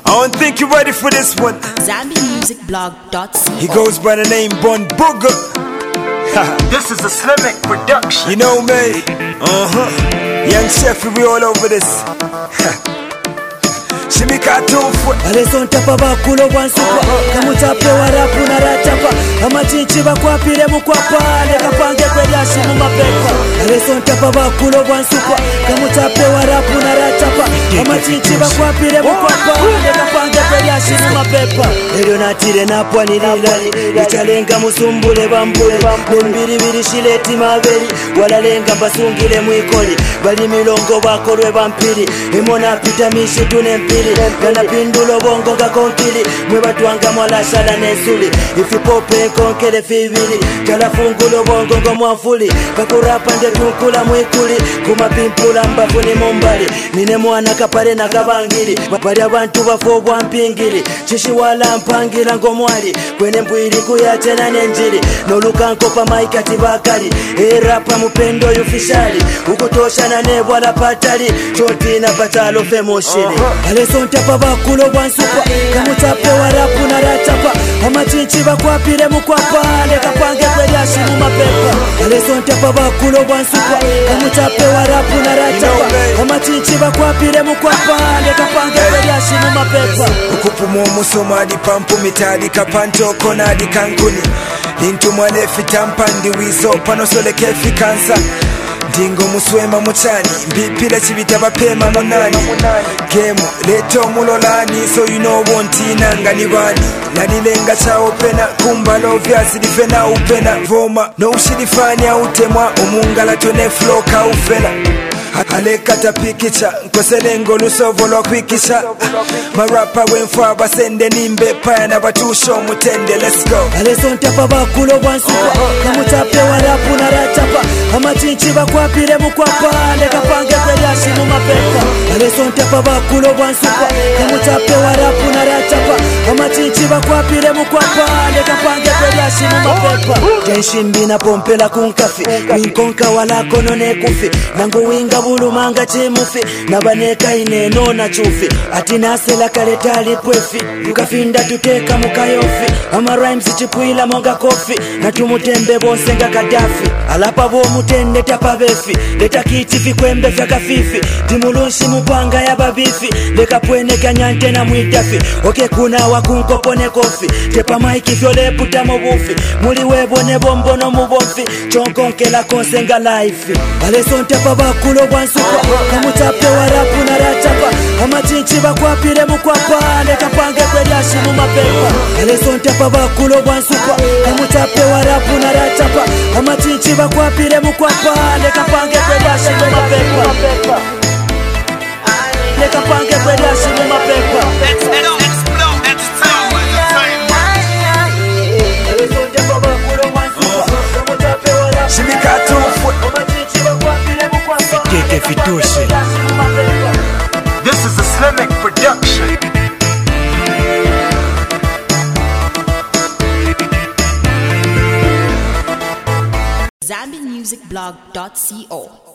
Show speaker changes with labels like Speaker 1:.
Speaker 1: I don't think you're ready for this one.
Speaker 2: ZambianMusicBlog.co.
Speaker 1: He goes by the name Bun Booger.
Speaker 3: This is a Slimek production.
Speaker 1: You know me. Young Sheffy, we all over this. Shimmy cartoon foot.
Speaker 4: Aleson tapa bakulo bwansupa Kamutape warapu na ratapa Amachinchi bakwapire mukwapa Leka pange kwelyashi mumapepa Aleson tapa bakulo bwansupa Kamutape warapu na ratapa Amachinchi bakwapire mukwapa Leka pange kwelyashi mumapepa Elyo natire napwa nililali Italenga musumbule bambule Nembiribiri shileti maveri Walalenga basungile mwikoli Bali milongo bakolwe bampiri Imona pita mishitu nempiri Gana pindulo bongo nga konkili Mwe batuanga mwala shala nesuli Ifipope konkele fibili Kala fungulo bongo ngo mwafuli Kakurapa nde tunkula mwikuli Kumapimpula mbafuni mumbali Nine mwana kapare na kabangili Bapari abantu bafobwa mpingili Chishi wala mpangila ngo mwali Kwene mbwili kuyache na nenjili Noluka nkopa maikati bakali Erapa mupendo yufishali Ukutosha na nebwa la patali Choti na patalo femoshili Aleson tapa bakulo bwansupa Kamutape warapu na ratapa Amachinchi bakwapire mukwapa Leka pange kwelyashi mumapepa Aleson tapa bakulo bwansupa Kamutape warapu na ratapa Amachinchi bakwapire mukwapa Leka pange kwelyashi mumapepa
Speaker 1: Ukupumu musoma di pampu mitadi kapanto kona di kankuni Lintu mwalefi tampandi wiso panosole kefi kansa Dingo muswema muchani Mbipila chibita bapema munani Kemu leto mulolani So you know wontina nga nibani Nanilenga cha opena Kumbalo vyasi difena upena Voma no ushidifanya utemwa Umungala tone flow ka ufena Alekata pikicha Nkoselengo lusovolo kwikisha Marapa wenfwa basende nimbe Paya na batusho mutende let's go
Speaker 4: Aleson tapa bakulo bwansupa Kamutape warapu na ratapa Amachinchi bakwapire mukwapa Leka pange kwelyashi mumapepa Aleson tapa bakulo bwansupa Kamutape warapu na ratapa Amachinchi bakwapire mukwapa Leka pange kwelyashi mumapepa Tenshimbi na pompela kunkafi Minkonka wala kono nekufi Nangu winga bulumanga chemufi Nabaneka ineno na chufi Atinasela kaletali pwefi Tukafinda tuteka mukayofi Ama rhymes chipuila monga kofi Na tumutembe bonse nga Kadafi Alapa bo mutende tapa befi Leta kiti fikwembe fya kafifi Timulunshi mupanga ya babifi Leka pwene kanyante na mwitafi Oke kuna wakunkopone kofi Tepa maiki fyole puta mobufi Muli webo ne bombo no mubonfi Chonkonke la konsenga life Aleson tapa bakulo bwansupa Kamutape warapu na ratapa Amachinchi bakwapire mukwapa Leka pange kwelyashi mumapepa Aleson tapa bakulo bwansupa Kamutape warapu na ratapa Amachinchi bakwapire mukwapa Leka pange kwelyashi mumapepa Leka pange kwelyashi mumapepa Aleson tapa bakulo bwansupa Kamutape warapu
Speaker 1: Shimmy cartoon foot.
Speaker 4: Amachinchi bakwapire mukwapa
Speaker 1: Keke fitoshe.
Speaker 3: This is a Slimek production.
Speaker 2: ZambianMusicBlog.co.